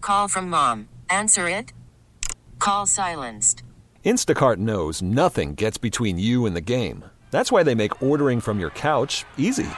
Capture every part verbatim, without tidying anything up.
Call from mom. Answer it. Call silenced. Instacart knows nothing gets between you and the game. That's why they make ordering from your couch easy.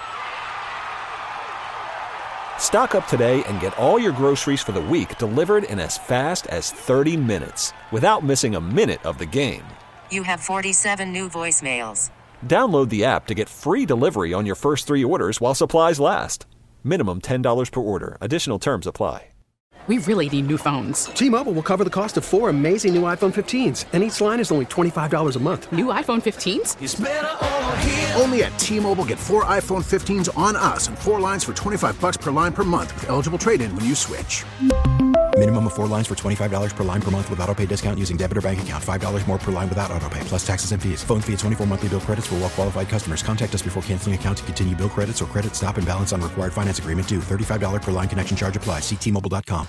Stock up today and get all your groceries for the week delivered in as fast as thirty minutes without missing a minute of the game. You have forty-seven new voicemails. Download the app to get free delivery on your first three orders while supplies last. Minimum ten dollars per order. Additional terms apply. We really need new phones. T-Mobile will cover the cost of four amazing new iPhone fifteens, and each line is only twenty-five dollars a month. New iPhone fifteens? It's better over here. Only at T-Mobile, get four iPhone fifteens on us and four lines for twenty-five bucks per line per month with eligible trade-in when you switch. Minimum of four lines for twenty-five dollars per line per month with autopay discount using debit or bank account. five dollars more per line without autopay, plus taxes and fees. Phone fee at twenty-four monthly bill credits for well-qualified customers. Contact us before canceling account to continue bill credits or credit stop and balance on required finance agreement due. thirty-five dollars per line connection charge applies. See T Mobile dot com.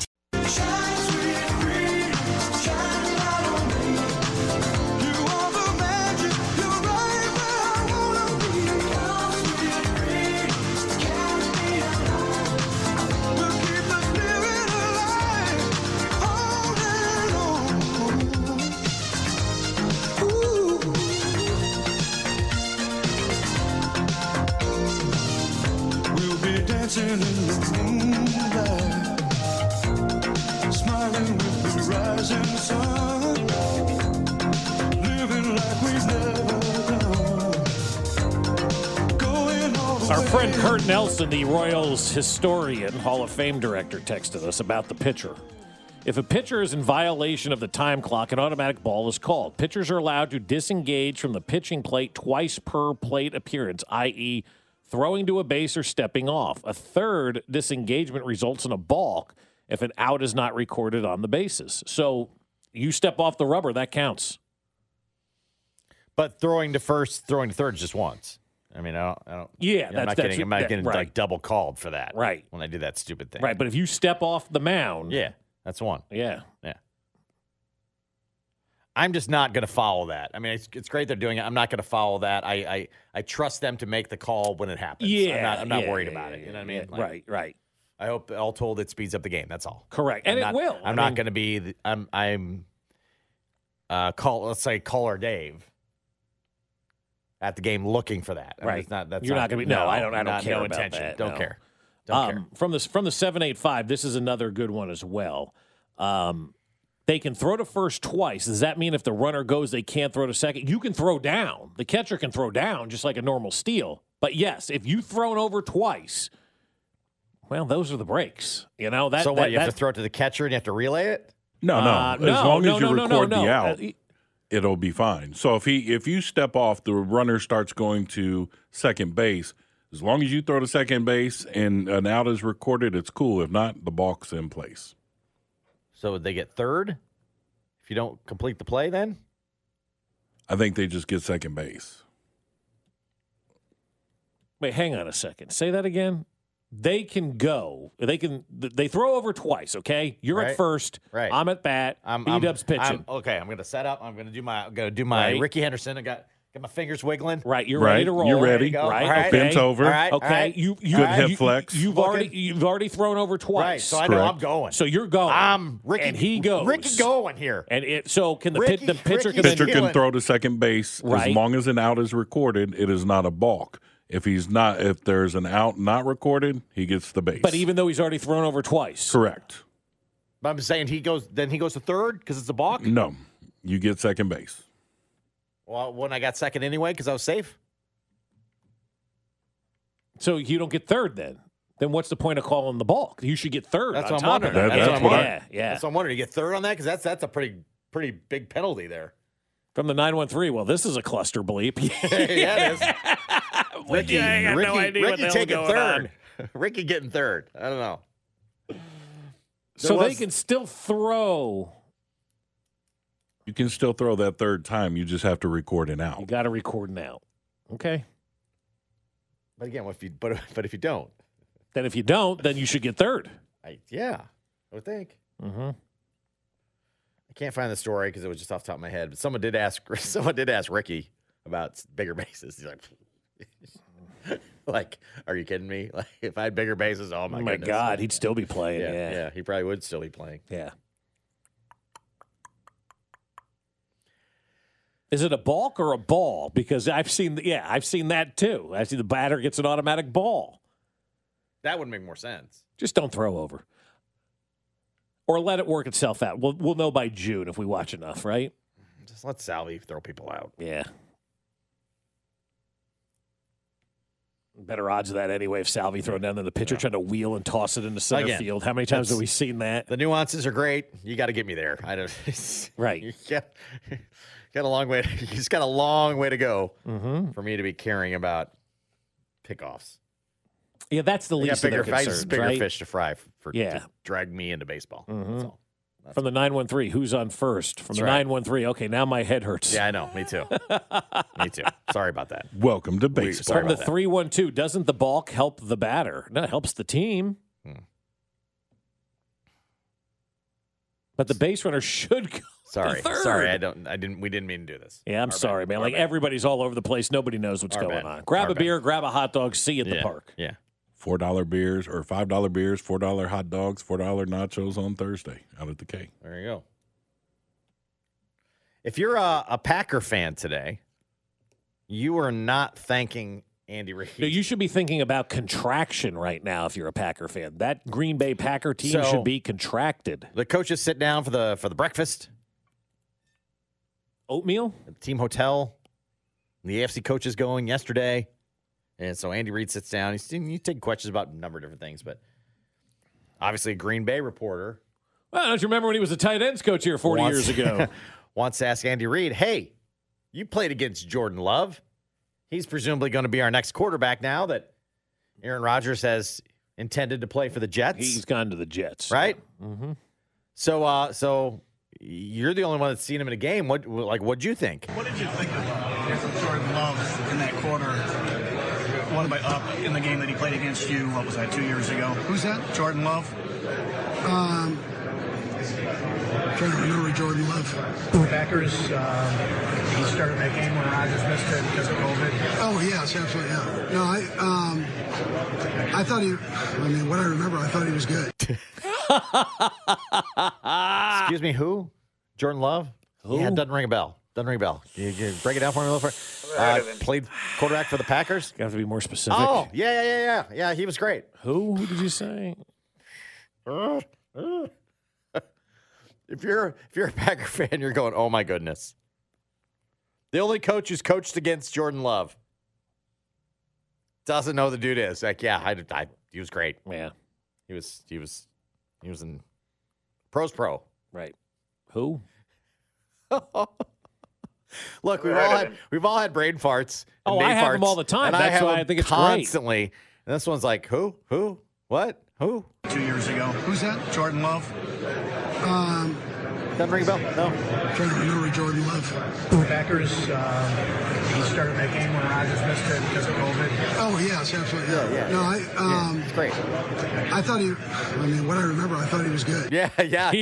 In the moonlight, smiling with the rising sun, living like we've never done. Going all Our friend Kurt Nelson, the Royals historian, Hall of Fame director, texted us about the pitcher. If a pitcher is in violation of the time clock, an automatic ball is called. Pitchers are allowed to disengage from the pitching plate twice per plate appearance, that is, throwing to a base or stepping off. A third disengagement results in a balk if an out is not recorded on the bases. So you step off the rubber, that counts. But throwing to first, throwing to third just once. I mean, I don't. I don't yeah, you know, that's, I'm not that's getting, I'm not that, getting right. like double called for that. Right. When I do that stupid thing. Right, but if you step off the mound. Yeah, that's one. Yeah. Yeah. I'm just not going to follow that. I mean, it's, it's great they're doing it. I'm not going to follow that. I, I I trust them to make the call when it happens. Yeah. I'm not, I'm not yeah, worried yeah, about yeah, it. You know what I yeah, mean? Like, right, right. I hope, all told, it speeds up the game. That's all. Correct. I'm And not, it will. I'm I not mean, going to be, the, I'm, I'm, uh, call, let's say, caller Dave at the game looking for that. I mean, right. it's not, that's You're not, not going to be, no, I don't, I don't not, care no about intention. that. Don't no. care. Don't um, care. From, this, from the seven eight five, this is another good one as well. Um, They can throw to first twice. Does that mean if the runner goes, they can't throw to second? You can throw down. The catcher can throw down just like a normal steal. But yes, if you've thrown over twice, well, those are the breaks. You know that. So that, what? You that, have to throw it to the catcher and you have to relay it? No, no. Uh, as no, long no, as you no, no, record no, no. the out, Uh, it'll be fine. So if he if you step off, the runner starts going to second base. As long as you throw to second base and an out is recorded, it's cool. If not, the balk's in place. So would they get third if you don't complete the play then? I think they just get second base. Wait, hang on a second. Say that again. They can go. They can. They throw over twice. Okay, you're Right. at first. Right. I'm at bat. I'm, B Dub's pitching. I'm- okay, I'm going to set up. I'm going to do my. I'm going to do my Right. Ricky Henderson. I got got my fingers wiggling. Right, you're Right. ready to roll. You're ready. There you go. Right, All right. Bent over. All right. Okay, all right. you, you Good you- hip you- flex. You've Looking. already you've already thrown over twice. Right. So I know Correct. I'm going. So you're going. I'm Ricky. and he goes. Ricky going here. And it. So can the Ricky- pit, the pitcher Ricky can then Pitcher Feeling- can throw to second base Right. as long as an out is recorded. It is not a balk. If he's not, if there's an out not recorded, he gets the base. But even though he's already thrown over twice. correct. But I'm saying he goes. Then he goes to third because it's a balk. No, you get second base. Well, when I got second anyway because I was safe. So you don't get third then. Then what's the point of calling the balk? You should get third. That's on what I'm top wondering. of that. That- yeah, that's what I- yeah, yeah. So I'm wondering, you get third on that because that's that's a pretty pretty big penalty there. From the nine one three. Well, this is a cluster bleep. yeah, it is. Ricky, I got Ricky, no idea what Ricky the hell's taking going third. Ricky getting third. I don't know. So There they was- can still throw. You can still throw that third time. You just have to record an You out. got to record now. Okay. But again, if you but but if you don't, Then if you don't, then you should get third. I, yeah, I would think. Mm-hmm. I can't find the story because it was just off the top of my head. But someone did ask. Someone did ask Ricky about bigger bases. He's like, like, are you kidding me? Like, if I had bigger bases, oh my, Oh my goodness. God, he'd still be playing. Yeah, Yeah, yeah, he probably would still be playing. yeah. Is it a balk or a ball? Because I've seen, yeah, I've seen that too. I see the batter gets an automatic ball. That would make more sense. Just don't throw over, or let it work itself out. We'll we'll know by June if we watch enough, right? Just let Salvi throw people out. Yeah. Better odds of that anyway if Salvi thrown down than the pitcher trying to wheel and toss it into center Again, field. How many times have that's- we seen that? The nuances are great. You got to get me there. I don't. Right. You got, got a long way. You just got a long way to go Mm-hmm. for me to be caring about pickoffs. Yeah, that's the I got least bigger, of their I concerns, just bigger right? fish to fry for, for Yeah. to drag me into baseball. Mhm. That's all. That's From the nine one three, who's on first? From That's the right. nine one three, okay, now my head hurts. Yeah, I know. Me too. Me too. Sorry about that. Welcome to baseball. Sorry From the about that. three one two, doesn't the balk help the batter? No, it helps the team. Hmm. But the base runner should go. Sorry. third. Sorry. I don't. I didn't. We didn't mean to do this. Yeah, I'm Our sorry, bad. man. Our Like bad. everybody's all over the place. Nobody knows what's Our going bad. on. Grab Our a bad. beer, grab a hot dog, see you at the Yeah. park. Yeah. Four dollar beers or five dollar beers, four dollar hot dogs, four dollar nachos on Thursday out at the K. There you go. If you're a, a Packer fan today, you are not thanking Andy Reid. No, you should be thinking about contraction right now if you're a Packer fan. That Green Bay Packer team So- should be contracted. The coaches sit down for the for the breakfast Oatmeal? at the team hotel. The A F C coaches going yesterday, and so Andy Reid sits down. He's you take questions about a number of different things, but obviously a Green Bay reporter Well, don't you remember when he was a tight ends coach here forty wants- years ago? wants to ask Andy Reid, "Hey, you played against Jordan Love. He's presumably going to be our next quarterback now that Aaron Rodgers has intended to play for the Jets." He's gone to the Jets. right? Mm-hmm. So, uh, so you're the only one that's seen him in a game. What, like, what'd you think? What did you think of Jordan Love in that quarter? One by up in the game that he played against you. What was that? Two years ago. Who's that? Jordan Love. Um, trying to remember Jordan Love. Packers. Uh, he started that game when Rodgers missed it because of COVID. Oh yes, absolutely. Yeah. No, I um, I thought he. I mean, what I remember, I thought he was good. Excuse me, who? Jordan Love? Who? Yeah, it doesn't ring a bell. Doesn't ring a bell. You, you break it down for me a little bit. Uh, played quarterback for the Packers. Got to be more specific. Oh, yeah, yeah, yeah, yeah. Yeah, he was great. Who? Who did you say? If you're if you're a Packer fan, you're going, oh my goodness. The only coach who's coached against Jordan Love doesn't know who the dude is. Like, yeah, I, I, he was great. Yeah. He was he was he was in pros pro. Right. Who? Look, we've all had we've all had brain farts. and Oh, I day have them farts, all the time. and That's have why I them think it's great. constantly. And this one's like, who? Who? What? Who? Two years ago. Who's that? Jordan Love. Um, Doesn't ring a bell. No. trying to remember Jordan Love. Packers. Uh, he started that game when Rodgers missed it because of COVID. Oh yes, absolutely. Yeah. Yeah, yeah, no, yeah. I um, It's great. I thought he. I mean, what I remember, I thought he was good. Yeah, yeah.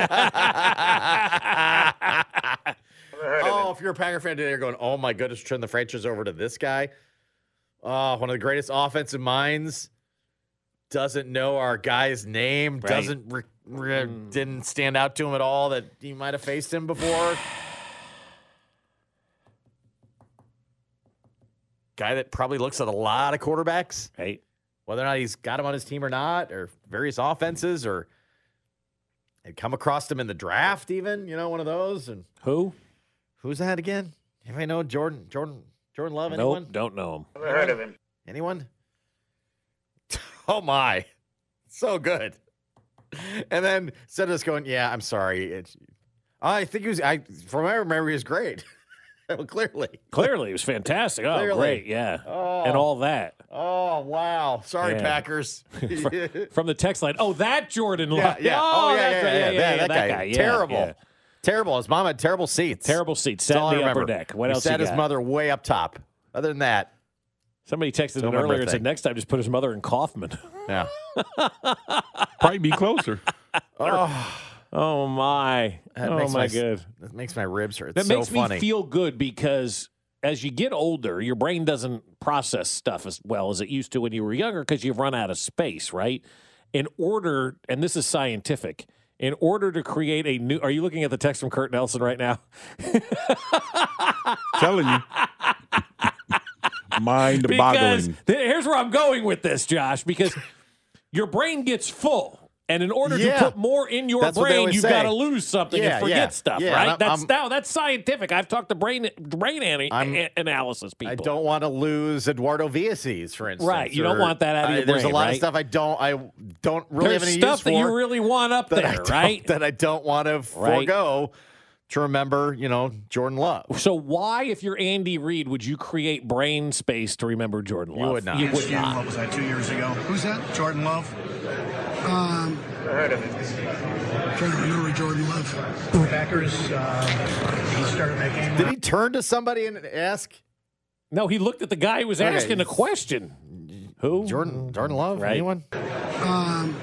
Yeah. Oh, if you're a Packer fan today, you're going, oh my goodness, turn the franchise over to this guy. Oh, one of the greatest offensive minds. Doesn't know our guy's name. Right. Doesn't re- re- didn't stand out to him at all that he might have faced him before. Guy that probably looks at a lot of quarterbacks, Right. whether or not he's got him on his team or not, or various offenses, or had come across him in the draft, even, you know, one of those. And Who? who's that again? Anybody know Jordan? Jordan? Jordan Love? Anyone? Nope. Don't know him. Never heard of him. Anyone? Oh my, so good. And then instead of just going, yeah, I'm sorry. It's, I think he was. I from what I remember, he was great. Well, clearly, Clearly, it was fantastic. Oh, Clearly. great. Yeah. Oh. And all that. Oh wow, sorry, Yeah. Packers. From the text line. Oh, that Jordan Love. Yeah, yeah. Oh, Oh, yeah, that's yeah, right. yeah, yeah, that, that guy. Yeah, terrible, yeah. terrible. His mom had terrible seats. Terrible seats. Sat That's all in I the upper remember. deck. What he else sat you his got? mother way up top. Other than that, Somebody texted Don't in remember earlier a and thing. said next time just put his mother in Kaufman. yeah. Probably be closer. Oh, Oh, my. that oh, makes my my good. That makes my ribs hurt. That It's makes so funny. me feel good because as you get older, your brain doesn't process stuff as well as it used to when you were younger because you've run out of space, right? In order, and this is scientific, in order to create a new, are you looking at the text from Kurt Nelson right now? Telling you. Mind boggling. Th- here's where I'm going with this, Josh, because your brain gets full. And in order Yeah. to put more in your That's what they brain, always you've say. got to lose something Yeah, and forget yeah, stuff, yeah. right? I'm- that's I'm- now that's scientific. I've talked to brain brain ana- a- analysis people. I don't want to lose Eduardo Villacis, for instance. Right, you don't or- want that out of I- your There's brain, a lot right? of stuff I don't. I don't really There's have any stuff use that for you really want up that I there, don't- right? That I don't want to Right. forego to remember. You know, Jordan Love. So why, if you're Andy Reid, would you create brain space to remember Jordan Love? You would not. You Against would you, not. what was that, two years ago? Who's that? Jordan Love? Um, I heard of it. trying to remember Jordan Love. Packers, uh, he started that game. Did he turn to somebody and ask? No, he looked at the guy who was Okay. asking a question. Who? Jordan Jordan Love? Right. Anyone? Um,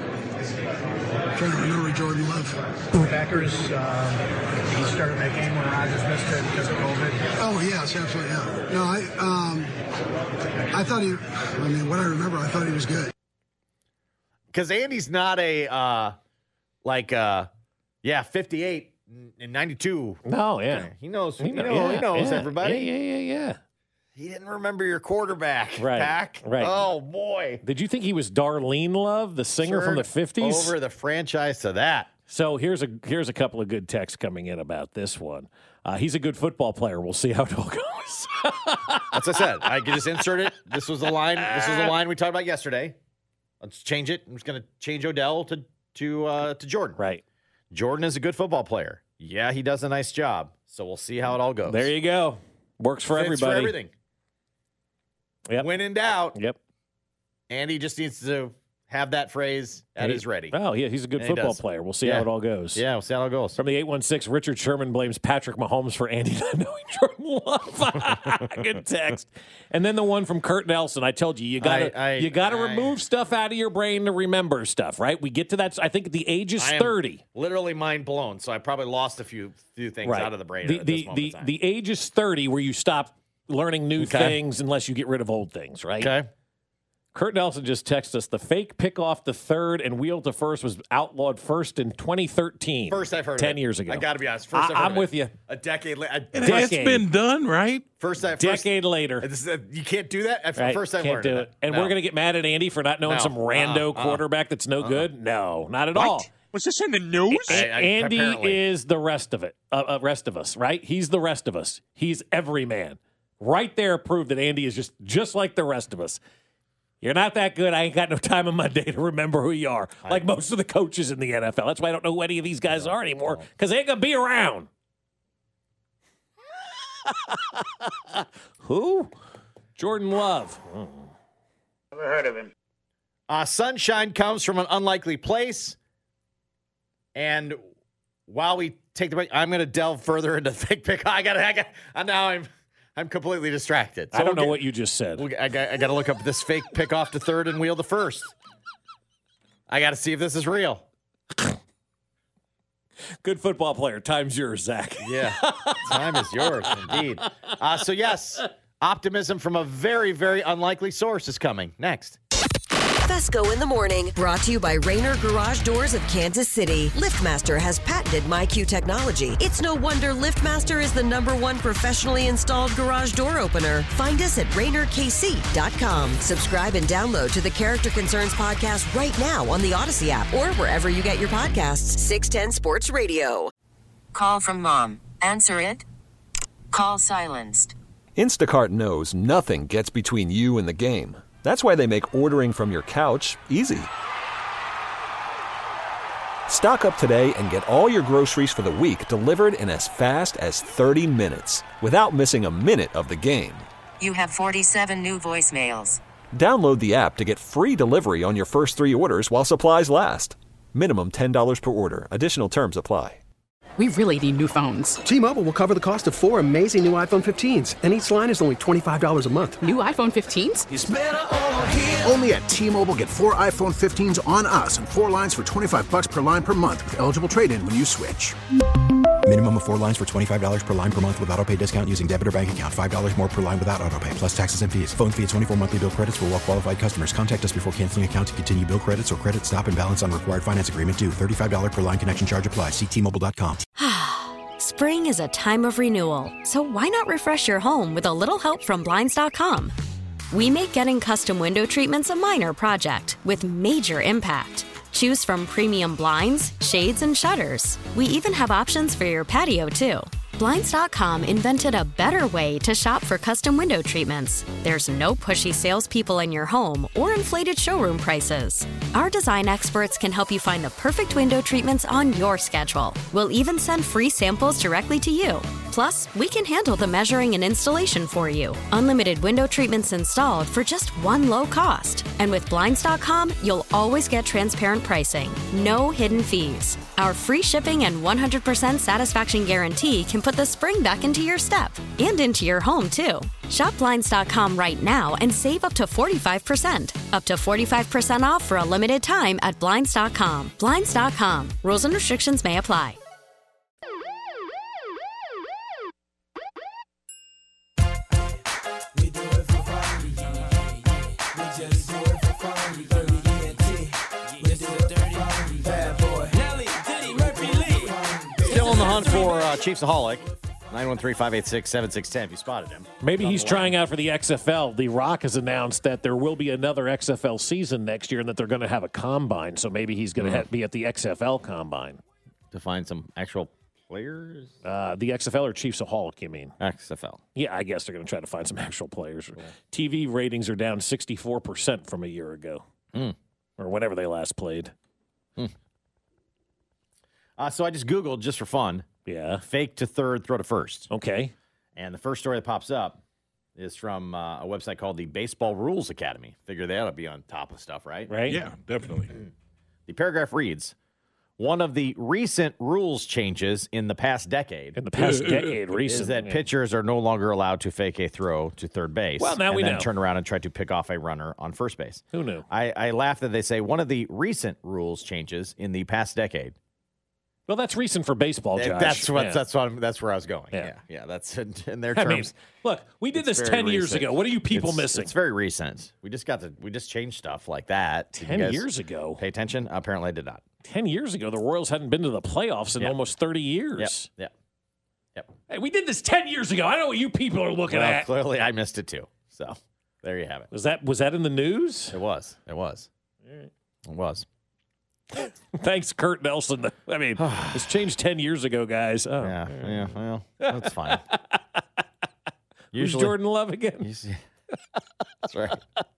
trying to remember Jordan Love. Packers, uh, he started that game when Rodgers missed it because of COVID. Oh yes, absolutely. Yeah. No, I um, I thought he. I mean, what I remember, I thought he was good. Because Andy's not a uh, like uh, yeah, fifty-eight and ninety-two. No, yeah. He knows. He, He know- know, he yeah, knows yeah, everybody. Yeah, yeah, yeah, yeah. He didn't remember your quarterback, Right, Pack. right. Oh boy. Did you think he was Darlene Love, the singer from the Turned fifties? Over the franchise to that. So here's a here's a couple of good texts coming in about this one. Uh, he's a good football player. We'll see how it all goes. That's what I said. I could just insert it. This was the line. This was the line we talked about yesterday. Let's change it. I'm just going to change Odell to to uh, to Jordan. Right. Jordan is a good football player. Yeah, he does a nice job. So we'll see how it all goes. There you go. Works for Fits everybody. For everything. Yep. When in doubt, Yep. Andy just needs to have that phrase at He- his ready. Oh, yeah, he's a good And he football does. player. We'll see Yeah. how it all goes. Yeah, we'll see how it goes. From the eight one six, Richard Sherman blames Patrick Mahomes for Andy not knowing Jordan Love. Good text. And then the one from Kurt Nelson. I told you, you gotta I- I- you gotta I- remove stuff out of your brain to remember stuff, right? We get to that. I think the age is I am thirty. Literally mind blown. So I probably lost a few few things Right. out of the brain. The at the this moment the, in time. the age is thirty where you stop learning new Okay. things unless you get rid of old things, right? Okay. Kurt Nelson just texted us the fake pick off the third and wheel to first was outlawed first in twenty thirteen. First I've heard ten of it. years ago. I got to be honest. First I, I've heard I'm of with it. you. A decade later. It has been done, right? First, I first, Decade later. This is a, you can't do that. At Right, First, I've can't learned do of it. And No. we're going to get mad at Andy for not knowing No. some rando Uh-uh, uh-uh. quarterback that's no good? No, not at all. Was this in the news? A- I- I- Andy apparently. is the rest of it. Uh, uh, rest of us, right? He's the rest of us. He's every man. Right there proved that Andy is just just like the rest of us. You're not that good. I ain't got no time in my day to remember who you are. Like most of the coaches in the N F L. That's why I don't know who any of these guys are anymore because they ain't going to be around. Who? Jordan Love. Never heard of him. Uh, sunshine comes from an unlikely place. And while we take the break, I'm going to delve further into fake pick. I got. I got. Now I'm. I'm completely distracted. So I don't we'll know get- what you just said. we'll get- I got. I got to look up this fake pick off to third and wheel to first. I got to see if this is real. Good football player. Time's yours, Zach. Yeah, time is yours indeed. Uh, so yes, optimism from a very, very unlikely source is coming next. Fesco in the morning, brought to you by Rainer Garage Doors of Kansas City. LiftMaster has patented MyQ technology. It's no wonder LiftMaster is the number one professionally installed garage door opener. Find us at Rainer K C dot com. Subscribe and download to the Character Concerns podcast right now on the Odyssey app or wherever you get your podcasts. six ten Sports Radio. Call from mom. Answer it. Call silenced. Instacart knows nothing gets between you and the game. That's why they make ordering from your couch easy. Stock up today and get all your groceries for the week delivered in as fast as thirty minutes without missing a minute of the game. You have forty-seven new voicemails. Download the app to get free delivery on your first three orders while supplies last. Minimum ten dollars per order. Additional terms apply. We really need new phones. T-Mobile will cover the cost of four amazing new iPhone fifteens, and each line is only twenty-five dollars a month. New iPhone fifteens? It's better over here. Only at T-Mobile, get four iPhone fifteens on us and four lines for twenty-five bucks per line per month with eligible trade-in when you switch. Minimum of four lines for twenty-five dollars per line per month with auto pay discount using debit or bank account. five dollars more per line without auto pay, plus taxes and fees. Phone fee at twenty-four monthly bill credits for well qualified customers. Contact us before canceling account to continue bill credits or credit stop and balance on required finance agreement due. thirty-five dollars per line connection charge applies. See T Mobile dot com. Spring is a time of renewal, so why not refresh your home with a little help from Blinds dot com? We make getting custom window treatments a minor project with major impact. Choose from premium blinds, shades, and shutters. We even have options for your patio, too. Blinds dot com invented a better way to shop for custom window treatments. There's no pushy salespeople in your home or inflated showroom prices. Our design experts can help you find the perfect window treatments on your schedule. We'll even send free samples directly to you. Plus, we can handle the measuring and installation for you. Unlimited window treatments installed for just one low cost. And with Blinds dot com, you'll always get transparent pricing. No hidden fees. Our free shipping and one hundred percent satisfaction guarantee can put the spring back into your step and into your home, too. Shop Blinds dot com right now and save up to forty-five percent. Up to forty-five percent off for a limited time at Blinds dot com. Blinds dot com. Rules and restrictions may apply. Still on the hunt for uh, Chiefsaholic. nine one three, five eight six, seven six one zero if you spotted him. Maybe On he's the trying out for the X F L. The Rock has announced that there will be another X F L season next year and that they're going to have a combine. So maybe he's going to Mhm. be at the X F L combine. To find some actual players? Uh, the X F L or Chiefsaholic, you mean? X F L. Yeah, I guess they're going to try to find some actual players. T V ratings are down sixty-four percent from a year ago. Mm. Or whenever they last played. Mm. Uh, so I just Googled, just for fun. Yeah. Fake to third, throw to first. Okay. And the first story that pops up is from uh, a website called the Baseball Rules Academy. Figure they ought to be on top of stuff, right? Right? Yeah, definitely. The paragraph reads, one of the recent rules changes in the past decade. In the past decade, Is recent. that yeah. pitchers are no longer allowed to fake a throw to third base. Well, now and we then know. turn around and try to pick off a runner on first base. Who knew? I, I laugh that they say one of the recent rules changes in the past decade. Well, that's recent for baseball, Josh. That's what. Yeah. That's what. I'm, that's where I was going. Yeah. Yeah, yeah. That's in, in their I terms. mean, look, we did it's this very ten years recent. ago. What are you people It's- missing? It's very recent. We just got to. We just changed stuff like that. Did you ten guys years ago. Pay attention. Apparently, I did not. Ten years ago, the Royals hadn't been to the playoffs in Yep. almost thirty years. Yep. Yep. Hey, we did this ten years ago. I know what you people are looking Well, at. clearly, I missed it too. So there you have it. Was that was that in the news? It was. It was. It was. Thanks, Kurt Nelson. I mean, it's changed ten years ago, guys. Oh. Yeah. Yeah. Well, that's fine. Who's Jordan Love again? He's, that's right.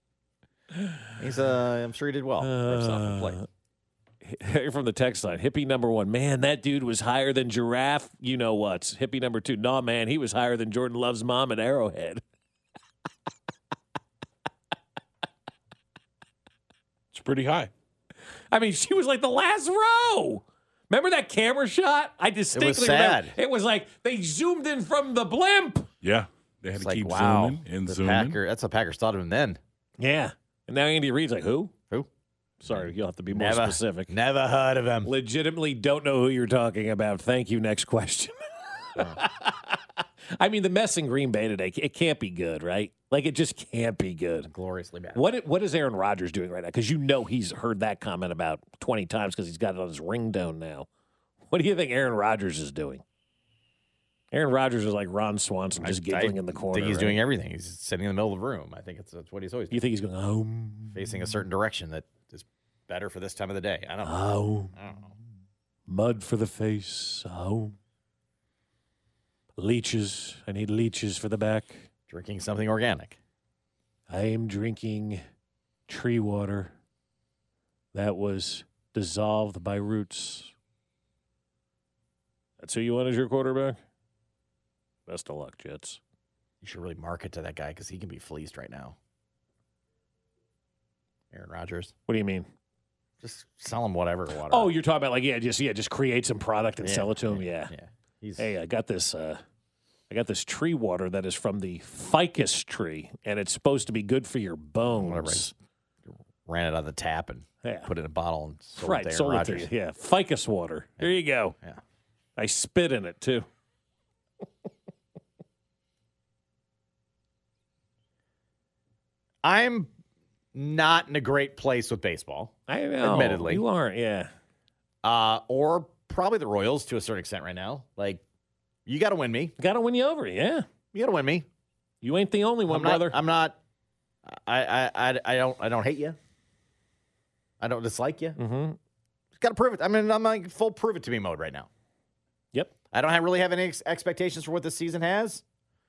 He's. Uh, I'm sure he did well for himself in play. Here from the text line, hippie number one, man, that dude was higher than Giraffe. You know what? Hippie number two, nah, man, he was higher than Jordan Love's mom at Arrowhead. It's pretty high. I mean, she was like the last row. Remember that camera shot? I distinctly sad. remember. It was like they zoomed in from the blimp. Yeah. They had It's to like, keep wow, zooming and the zooming. Packer, that's what Packers thought of him then. Yeah. And now Andy Reid's like, who? Who? Sorry, you'll have to be more Never- specific. Never heard of him. Legitimately don't know who you're talking about. Thank you. Next question. I mean, the mess in Green Bay today, it can't be good, right? Like, it just can't be good. Gloriously bad. What What is Aaron Rodgers doing right now? Because you know he's heard that comment about twenty times because he's got it on his ringtone now. What do you think Aaron Rodgers is doing? Aaron Rodgers is like Ron Swanson, just giggling I in the corner. think he's right? doing everything. He's sitting in the middle of the room. I think it's that's what he's always doing. You think he's going, oh, Facing a certain direction that is better for this time of the day. I don't know. oh, I don't know. mud for the face, oh, leeches. I need leeches for the back. Drinking something organic. I am drinking tree water that was dissolved by roots. That's who you want as your quarterback? Best of luck, Jets. You should really market to that guy because he can be fleeced right now. Aaron Rodgers. What do you mean? Just sell him whatever. whatever. Oh, you're talking about like yeah, just yeah, just create some product and Yeah, sell it to him. Yeah. yeah. He's Hey, I got this. Uh, I got this tree water that is from the ficus tree, and it's supposed to be good for your bones. whatever. He's ran it out of the tap and Yeah. put it in a bottle and sold right, it to Aaron sold Rodgers. it to you. Yeah, ficus water. There you go. Yeah. I spit in it, too. I'm not in a great place with baseball. I know. Admittedly. You aren't, yeah. Uh, or probably the Royals to a certain extent right now. Like, you got to win me. Got to win you over, yeah. You got to win me. You ain't the only one, I'm not, brother. I'm not. I, I, I, I don't. I don't hate you. I don't dislike you. Mm-hmm. Got to prove it. I mean, I'm like full prove it to me mode right now. Yep. I don't have, really have any ex- expectations for what this season has.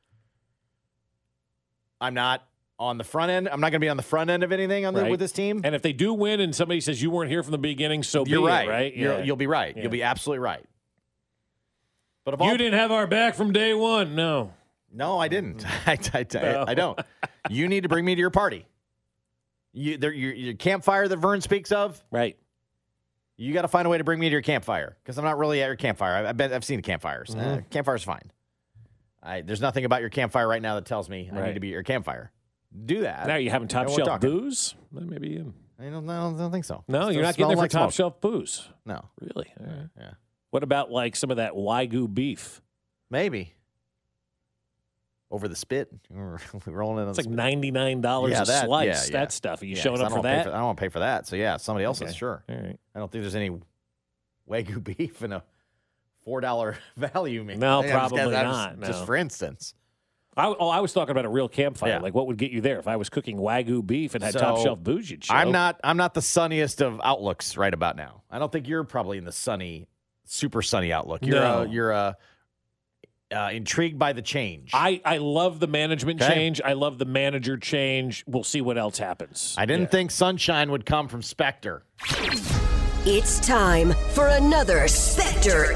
I'm not on the front end. I'm not going to be on the front end of anything on the, Right. with this team. And if they do win and somebody says you weren't here from the beginning, so You're be right. it, right? You're, Yeah. You'll be right. Yeah. You'll be absolutely right. But of You all, didn't have our back from day one. No. no, I didn't. I, I, I, I don't. You need to bring me to your party. You, there, your, your campfire that Vern speaks of. Right. You got to find a way to bring me to your campfire because I'm not really at your campfire. I, I've been, I've seen the campfires. Mhm. Uh, campfire's fine. I, there's nothing about your campfire right now that tells me I Right. need to be at your campfire. Do that. Now you having top And we're shelf talking. booze? Well, maybe. Um, I don't, I don't, I don't think so. no, Still you're not smell getting there for like top smoke. shelf booze. No. Really? All right. Yeah. What about like some of that Wagyu beef? Maybe. Over the spit. We're rolling it on It's the like spit. ninety-nine dollars Yeah, a that- slice. yeah, yeah. That stuff. Are you Yeah, showing 'cause up I for don't pay that? I don't want to pay for that. So, yeah, somebody else Okay. is, sure. All right. I don't think there's any Wagyu beef in a four dollar value meal. No, I think I'm just- probably I'm not, Just, just no. for instance. I, oh, I was talking about a real campfire. Yeah. Like, what would get you there? If I was cooking Wagyu beef and had So, top shelf booze, you'd show. I'm not I'm not the sunniest of outlooks right about now. I don't think you're probably in the sunny, super sunny outlook. You're No. uh, you're uh, uh, intrigued by the change. I, I love the management Okay. change. I love the manager change. We'll see what else happens. I didn't Yeah. think sunshine would come from Spectre. It's time for another Spectre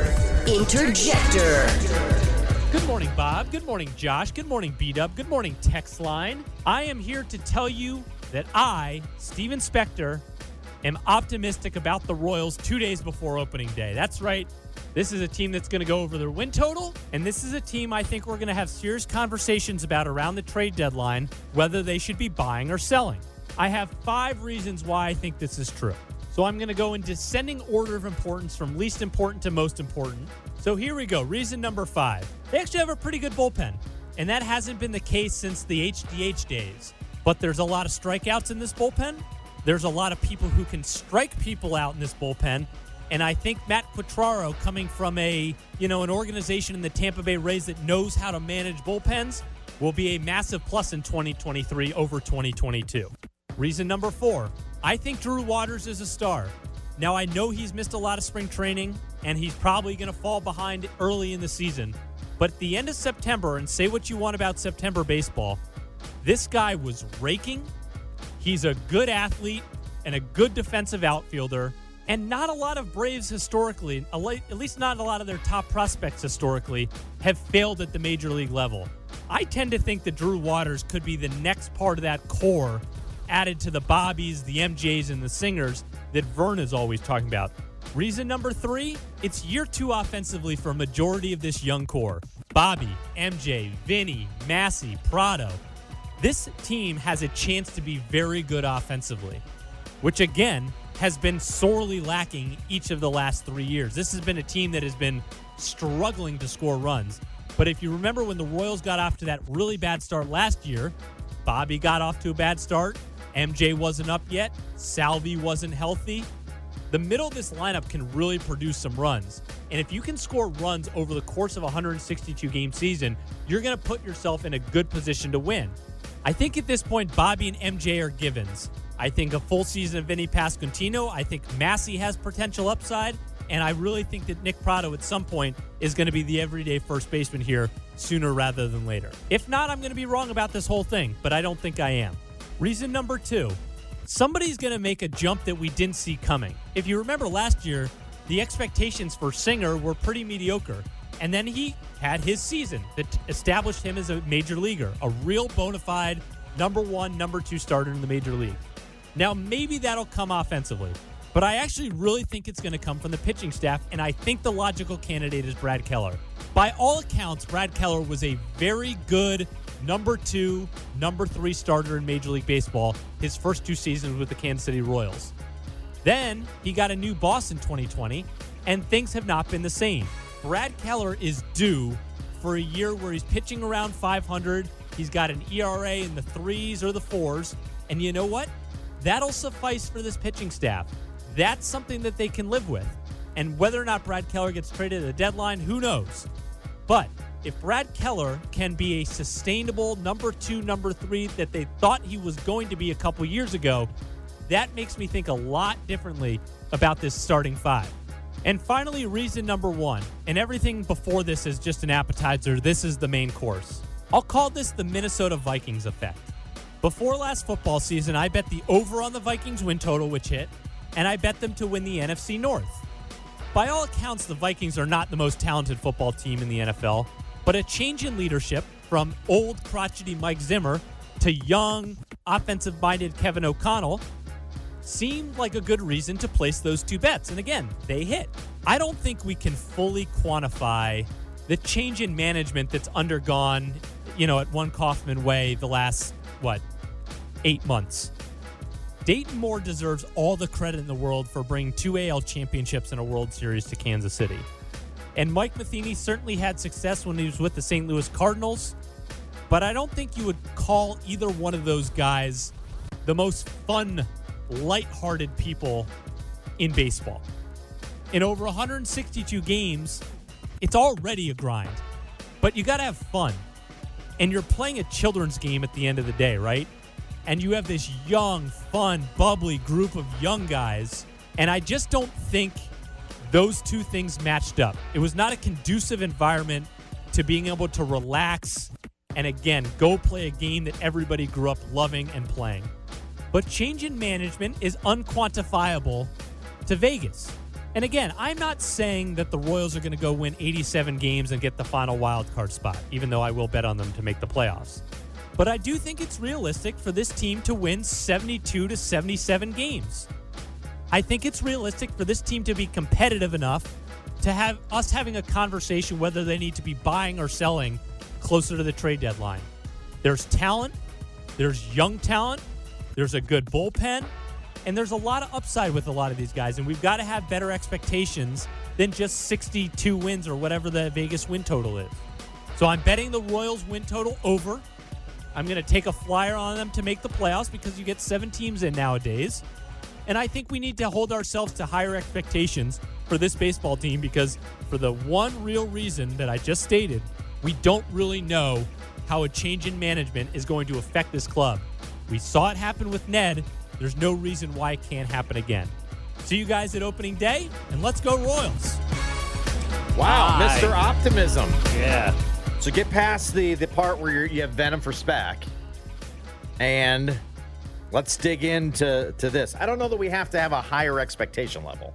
Interjector. Good morning, Bob. Good morning, Josh. Good morning, B-Dub. Good morning, Text Line. I am here to tell you that I, Steven Spector, am optimistic about the Royals two days before opening day. That's right. This is a team that's going to go over their win total, and this is a team I think we're going to have serious conversations about around the trade deadline, whether they should be buying or selling. I have five reasons why I think this is true. So I'm going to go in descending order of importance from least important to most important. So here we go. Reason number five. They actually have a pretty good bullpen, and that hasn't been the case since the H D H days. But there's a lot of strikeouts in this bullpen. There's a lot of people who can strike people out in this bullpen. And I think Matt Quatraro, coming from a, you know, an organization in the Tampa Bay Rays that knows how to manage bullpens, will be a massive plus in twenty twenty-three over twenty twenty-two. Reason number four, I think Drew Waters is a star. Now, I know he's missed a lot of spring training, and he's probably going to fall behind early in the season. But at the end of September, and say what you want about September baseball, this guy was raking. He's a good athlete and a good defensive outfielder. And not a lot of Braves historically, at least not a lot of their top prospects historically, have failed at the major league level. I tend to think that Drew Waters could be the next part of that core added to the Bobbies, the M Js, and the Singers that Vern is always talking about. Reason number three, it's year two offensively for a majority of this young core. Bobby, M J, Vinny, Massey, Prado. This team has a chance to be very good offensively, which again has been sorely lacking each of the last three years. This has been a team that has been struggling to score runs. But if you remember when the Royals got off to that really bad start last year, Bobby got off to a bad start, M J wasn't up yet, Salvi wasn't healthy. The middle of this lineup can really produce some runs. And if you can score runs over the course of a one hundred sixty-two game season, you're going to put yourself in a good position to win. I think at this point, Bobby and M J are givens. I think a full season of Vinny Pasquantino. I think Massey has potential upside. And I really think that Nick Prado at some point is going to be the everyday first baseman here sooner rather than later. If not, I'm going to be wrong about this whole thing, but I don't think I am. Reason number two, somebody's going to make a jump that we didn't see coming. If you remember last year, the expectations for Singer were pretty mediocre. And then he had his season that established him as a major leaguer, a real bona fide number one, number two starter in the major league. Now, maybe that'll come offensively, but I actually really think it's going to come from the pitching staff, and I think the logical candidate is Brad Keller. By all accounts, Brad Keller was a very good number two, number three starter in Major League Baseball his first two seasons with the Kansas City Royals. Then he got a new boss in twenty twenty, and things have not been the same. Brad Keller is due for a year where he's pitching around five hundred. He's got an E R A in the threes or the fours. And you know what? That'll suffice for this pitching staff. That's something that they can live with. And whether or not Brad Keller gets traded at the deadline, who knows? But if Brad Keller can be a sustainable number two, number three that they thought he was going to be a couple years ago, that makes me think a lot differently about this starting five. And finally, reason number one, and everything before this is just an appetizer. This is the main course. I'll call this the Minnesota Vikings effect. Before last football season, I bet the over on the Vikings win total, which hit, and I bet them to win the N F C North. By all accounts, the Vikings are not the most talented football team in the N F L, but a change in leadership from old crotchety Mike Zimmer to young, offensive-minded Kevin O'Connell seemed like a good reason to place those two bets. And again, they hit. I don't think we can fully quantify the change in management that's undergone, you know, at One Kaufman Way the last, what, eight months. Dayton Moore deserves all the credit in the world for bringing two A L championships and a World Series to Kansas City. And Mike Matheny certainly had success when he was with the Saint Louis Cardinals, but I don't think you would call either one of those guys the most fun, lighthearted people in baseball. In over one hundred sixty-two games, it's already a grind, but you got to have fun. And you're playing a children's game at the end of the day, right? And you have this young, fun, bubbly group of young guys, and I just don't think those two things matched up. It was not a conducive environment to being able to relax and, again, go play a game that everybody grew up loving and playing. But change in management is unquantifiable to Vegas. And again, I'm not saying that the Royals are going to go win eighty-seven games and get the final wild card spot, even though I will bet on them to make the playoffs. But I do think it's realistic for this team to win seventy-two to seventy-seven games. I think it's realistic for this team to be competitive enough to have us having a conversation whether they need to be buying or selling closer to the trade deadline. There's talent, there's young talent, there's a good bullpen, and there's a lot of upside with a lot of these guys, and we've got to have better expectations than just sixty-two wins or whatever the Vegas win total is. So I'm betting the Royals win total over. I'm going to take a flyer on them to make the playoffs because you get seven teams in nowadays. And I think we need to hold ourselves to higher expectations for this baseball team because for the one real reason that I just stated, we don't really know how a change in management is going to affect this club. We saw it happen with Ned. There's no reason why it can't happen again. See you guys at opening day, and let's go Royals. Wow, Hi. Mister Optimism. Yeah. So get past the, the part where you're, you have Venom for Spack, and let's dig into to this. I don't know that we have to have a higher expectation level.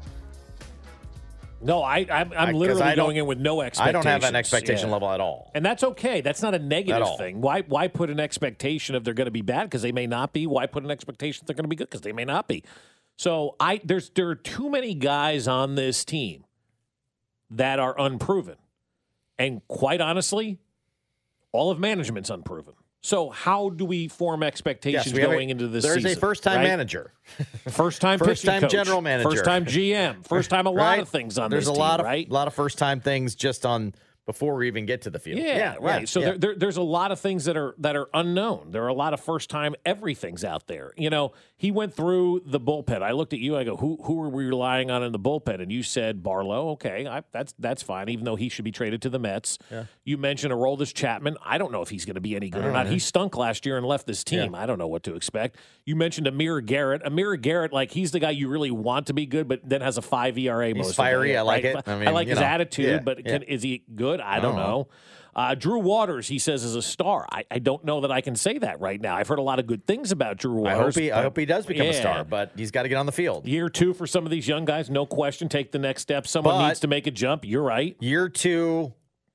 No, I, I'm, I'm I- 'cause literally I don't- going in with no I expectations. don't have an expectation Yeah. level at all. And that's okay. That's not a At negative all. thing. Why why put an expectation if they're going to be bad because they may not be? Why put an expectation if they're going to be good because they may not be? So I there's there are too many guys on this team that are unproven. And quite honestly, all of management's unproven. So how do we form expectations Yes, we have a- going into this there's a season? first-time right? manager. First-time First-time pitching coach, general manager. First-time G M. First-time a lot Right? of things on There's this a team, lot of right? lot of first time things just on before we even get to the field. Yeah, right. so yeah. There, there, there's a lot of things that are that are unknown. There are a lot of first time everything's out there. You know, he went through the bullpen. I looked at you. I go, who who are we relying on in the bullpen? And you said Barlow. Okay, I, that's that's fine. Even though he should be traded to the Mets. Yeah. You mentioned Aroldis Chapman. I don't know if he's going to be any good I or don't not. know. He stunk last year and left this team. Yeah. I don't know what to expect. You mentioned Amir Garrett. Amir Garrett, like he's the guy you really want to be good, but then has a five E R A. He's most of the fiery. year, I like right? it. I I, mean, like you his know. attitude, Yeah, but yeah. can, is he good? I don't I don't know. Uh, Drew Waters, he says, is a star. I, I don't know that I can say that right now. I've heard a lot of good things about Drew I Waters. hope he I but- hope he does become a Yeah. star, but he's got to get on the field. Year two for some of these young guys, no question. Take the next step. Someone But- needs to make a jump. You're right. Year two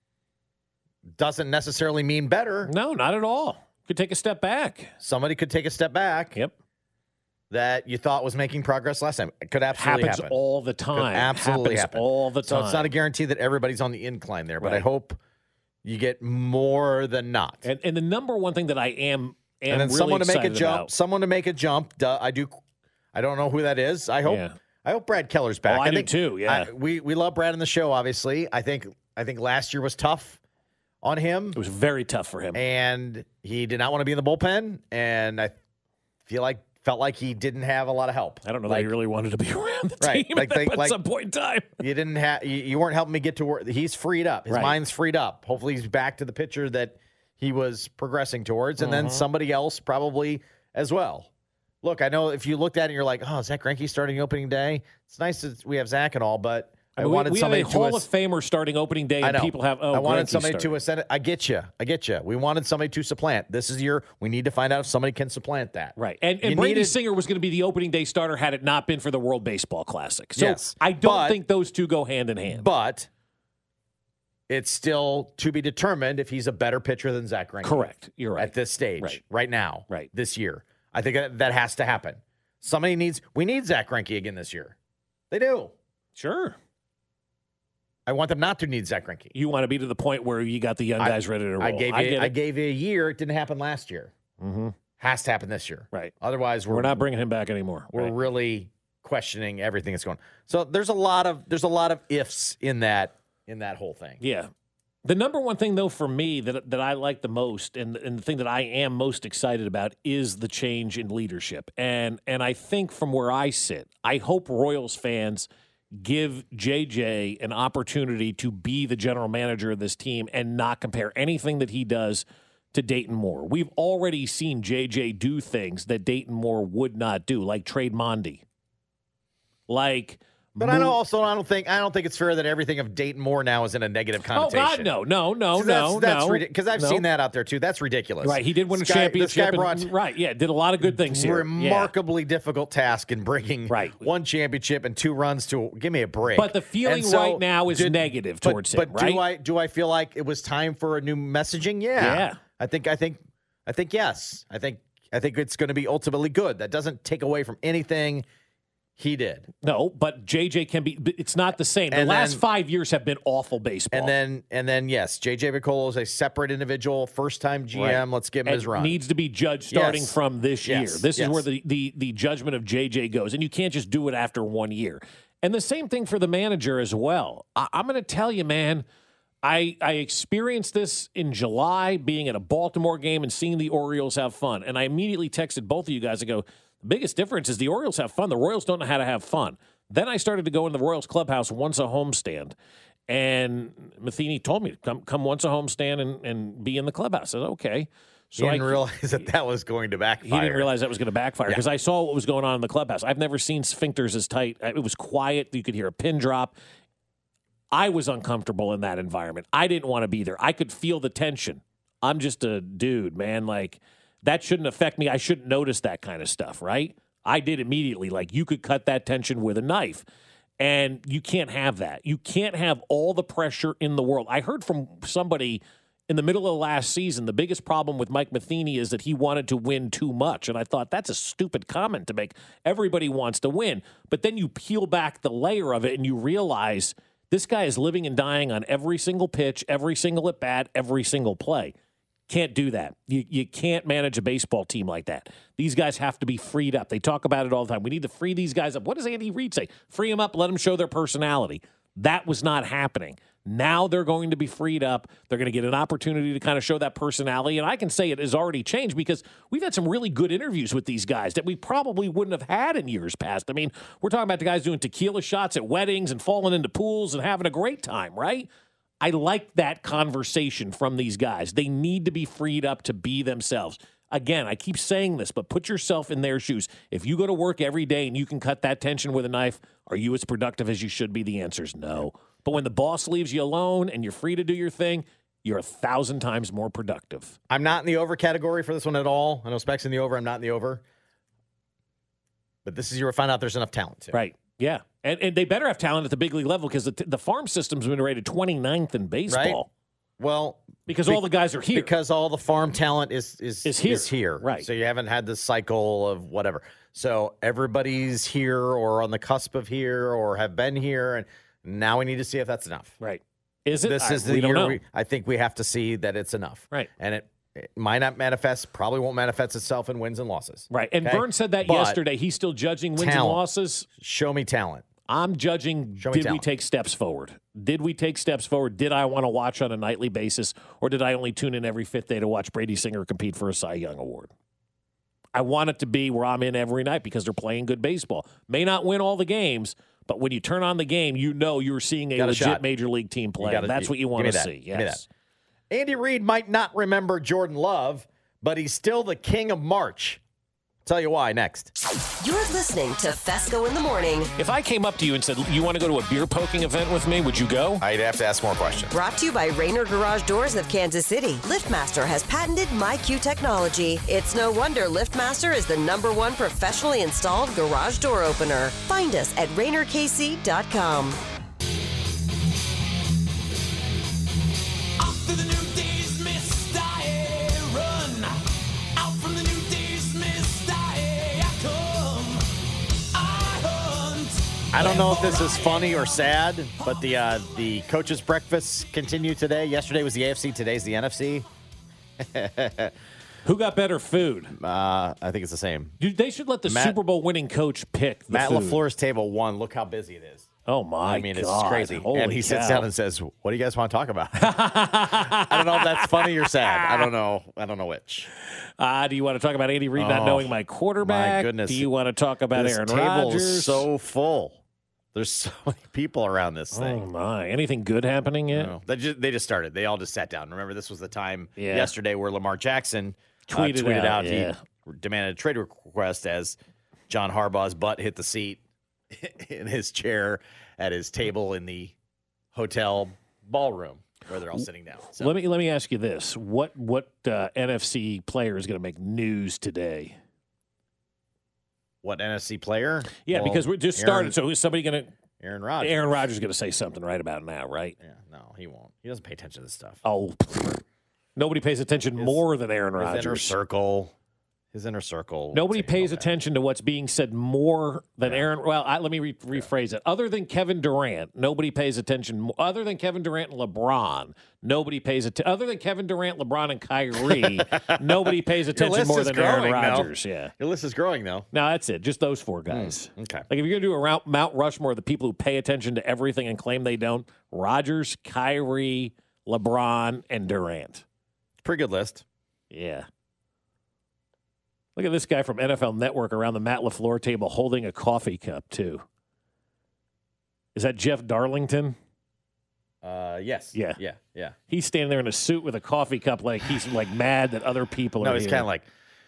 doesn't necessarily mean better. No, not at all. Could take a step back. Somebody could take a step back. Yep. That you thought was making progress last time. It could absolutely Happens happen. all the Could time. absolutely Happens happen. all the So time. it's not a guarantee that everybody's on the incline there, but I Right. hope you get more than not. And, and the number one thing that I am, am and then really someone to make a excited jump. about- Someone to make a jump. Duh, I do. I don't know who that is. I hope. Yeah. I hope Brad Keller's back. Oh, I do think, too, yeah. I- we we love Brad in the show. Obviously, I think I think last year was tough on him. It was very tough for him. And he did not want to be in the bullpen. And I feel like felt like he didn't have a lot of help. I don't know like, that he really wanted to be around the right, team like, at, like, at like, some point in time. You didn't have you, you weren't helping me get to work. He's freed up. His Right. mind's freed up. Hopefully he's back to the pitcher that he was progressing towards, and Uh-huh. then somebody else probably as well. Look, I know if you looked at it and you're like, oh, Zach Greinke starting opening day. It's nice that we have Zach and all, but I, I mean, wanted we, we somebody have a to Hall ass- of Famer starting opening day, I and know. people have. Oh, I wanted Greinke somebody started. to ascend. I get you. I get you. We wanted somebody to supplant. This is your. We need to find out if somebody can supplant that. Right. And, and You Brady needed- Singer was going to be the opening day starter had it not been for the World Baseball Classic. So Yes, I don't but- think those two go hand in hand. But it's still to be determined if he's a better pitcher than Zach Greinke. Correct. You're right. At this stage, Right. right now, Right. this year. I think that, that has to happen. Somebody needs. We need Zach Greinke again this year. They do. Sure. I want them not to need Zach Greinke. You want to be to the point where you got the young guys ready to roll. I gave I you. get I, it. gave you a year. It didn't happen last year. Mm-hmm. Has to happen this year. Right. Otherwise, we're, We're not bringing him back anymore. We're Right. really questioning everything that's going on. So there's a lot of there's a lot of ifs in that in that whole thing. Yeah. The number one thing, though, for me that that I like the most, and, and the thing that I am most excited about, is the change in leadership. And and I think from where I sit, I hope Royals fans give J J an opportunity to be the general manager of this team and not compare anything that he does to Dayton Moore. We've already seen J J do things that Dayton Moore would not do, like trade Mondi. Like, But I don't also I don't think I don't think it's fair that everything of Dayton Moore now is in a negative oh connotation. God, no, no, no, So that's, no, that's no, because I've no. seen that out there too. That's ridiculous. Right, he did win a This guy- championship. This guy and- brought right, yeah, did a lot of good things here. remarkably difficult task in bringing Right. one championship and two runs to give me a break. But the feeling And so right now is did- negative but- towards but him, right? do I do I feel like it was time for a new messaging? Yeah. Yeah. I think I think I think yes. I think I think it's going to be ultimately good. That doesn't take away from anything he did. No, but J J can be. but It's not the same. The And last then- five years have been awful baseball. And then and then yes, J J Piccolo is a separate individual, first time G M. Right. Let's give him And his run. Needs to be judged starting Yes. from this Yes. year. This Yes. is where the, the the judgment of J J goes, and you can't just do it after one year. And the same thing for the manager as well. I, I'm going to tell you, man. I I experienced this in July, being at a Baltimore game and seeing the Orioles have fun. And I immediately texted both of you guys. I go, the biggest difference is the Orioles have fun. The Royals don't know how to have fun. Then I started to go in the Royals clubhouse once a homestand. And Matheny told me, come come once a homestand and, and be in the clubhouse. I said, okay. So he didn't I, realize that that was going to backfire. he didn't realize that was going to backfire Yeah. because I saw what was going on in the clubhouse. I've never seen sphincters as tight. It was quiet. You could hear a pin drop. I was uncomfortable in that environment. I didn't want to be there. I could feel the tension. I'm just a dude, man. Like, that shouldn't affect me. I shouldn't notice that kind of stuff, right? I did immediately. Like, you could cut that tension with a knife. And you can't have that. You can't have all the pressure in the world. I heard from somebody in the middle of last season, the biggest problem with Mike Matheny is that he wanted to win too much. And I thought, that's a stupid comment to make. Everybody wants to win. But then you peel back the layer of it and you realize this guy is living and dying on every single pitch, every single at bat, every single play. Can't do that. You you can't manage a baseball team like that. These guys have to be freed up. They talk about it all the time. We need to free these guys up. What does Andy Reid say? Free them up, let them show their personality. That was not happening. Now they're going to be freed up. They're going to get an opportunity to kind of show that personality. And I can say it has already changed because we've had some really good interviews with these guys that we probably wouldn't have had in years past. I mean, we're talking about the guys doing tequila shots at weddings and falling into pools and having a great time, right? I like that conversation from these guys. They need to be freed up to be themselves. Again, I keep saying this, but put yourself in their shoes. If you go to work every day and you can cut that tension with a knife, are you as productive as you should be? The answer is no. But when the boss leaves you alone and you're free to do your thing, you're a thousand times more productive. I'm not in the over category for this one at all. I know Specs in the over. I'm not in the over. But this is where we find out there's enough talent. Too. Right. Yeah. And, and they better have talent at the big league level because the, the farm system's been rated twenty-ninth in baseball. Right. Well, because be- all the guys are here. Because all the farm talent is is Is here. Is here. Right. So you haven't had this cycle of whatever. So everybody's here or on the cusp of here or have been here, and now we need to see if that's enough. Right. Is it? This I- is the we don't year know. we, I think we have to see that it's enough. Right. And it, it might not manifest, probably won't manifest itself in wins and losses. Right. And Okay? Vern said that But yesterday. He's still judging wins and talent. losses. Show me talent. I'm judging, Show me did we talent. take steps forward? Did we take steps forward? Did I want to watch on a nightly basis, or did I only tune in every fifth day to watch Brady Singer compete for a Cy Young Award? I want it to be where I'm in every night because they're playing good baseball. May not win all the games, but when you turn on the game, you know you're seeing a Got a legit shot. major league team play. gotta- That's what you want give to me that. see. Give me Yes. that. Andy Reid might not remember Jordan Love, but he's still the king of March. Tell you why next. You're listening to Fesco in the Morning. If I came up to you and said, you want to go to a beer poking event with me, would you go? I'd have to ask more questions. Brought to you by Rainer Garage Doors of Kansas City. LiftMaster has patented MyQ technology. It's no wonder LiftMaster is the number one professionally installed garage door opener. Find us at Rainer K C dot com. I don't know if this is funny or sad, but the uh, the coaches' breakfasts continue today. Yesterday was the A F C. Today's the N F C. Who got better food? Uh, I think it's the same. Dude, they should let the Matt- Super Bowl winning coach pick the Matt food. LaFleur's table one. Look how busy it is. Oh, my I mean, it's God. crazy. Holy and he sits cow. down and says, "What do you guys want to talk about?" I don't know if that's funny or sad. I don't know. I don't know which. Uh, do you want to talk about Andy Reid not Oh, knowing my quarterback? My goodness. Do you want to talk about this Aaron table Rodgers? is so full. There's so many people around this thing. Oh, my. Anything good happening yet? No. They just, they just started. They all just sat down. Remember, this was the time Yeah. yesterday where Lamar Jackson uh, Tweeted tweeted, out, out, yeah. he demanded a trade request as John Harbaugh's butt hit the seat in his chair at his table in the hotel ballroom where they're all sitting down. So, Let me let me ask you this: What what uh, N F C player is going to make news today? what N F C player? Yeah, Well, because we just Aaron- started. So is somebody going to? Aaron Rodgers. Aaron Rodgers is going to say something right about now, right? Yeah, no, he won't. He doesn't pay attention to this stuff. Oh, nobody pays attention more than Aaron His inner Rodgers. circle. His inner circle. Nobody pays attention to what's being said more than Aaron. Well, I, let me re- rephrase it. Other than Kevin Durant, nobody pays attention. mo- Other than Kevin Durant and LeBron, nobody pays attention. Other than Kevin Durant, LeBron, and Kyrie, nobody pays Your attention list more is than Aaron growing, though. Rodgers. Yeah. Your list is growing, though. No, that's it. Just those four guys. Okay. Like if you're gonna do a Mount, Mount Rushmore, the people who pay attention to everything and claim they don't: Rodgers, Kyrie, LeBron, and Durant. Pretty good list. Yeah. Look at this guy from N F L Network around the Matt LaFleur table holding a coffee cup, too. Is that Jeff Darlington? Uh, yes. Yeah. Yeah. Yeah. He's standing there in a suit with a coffee cup like he's like mad that other people No, are he's here. kind of like,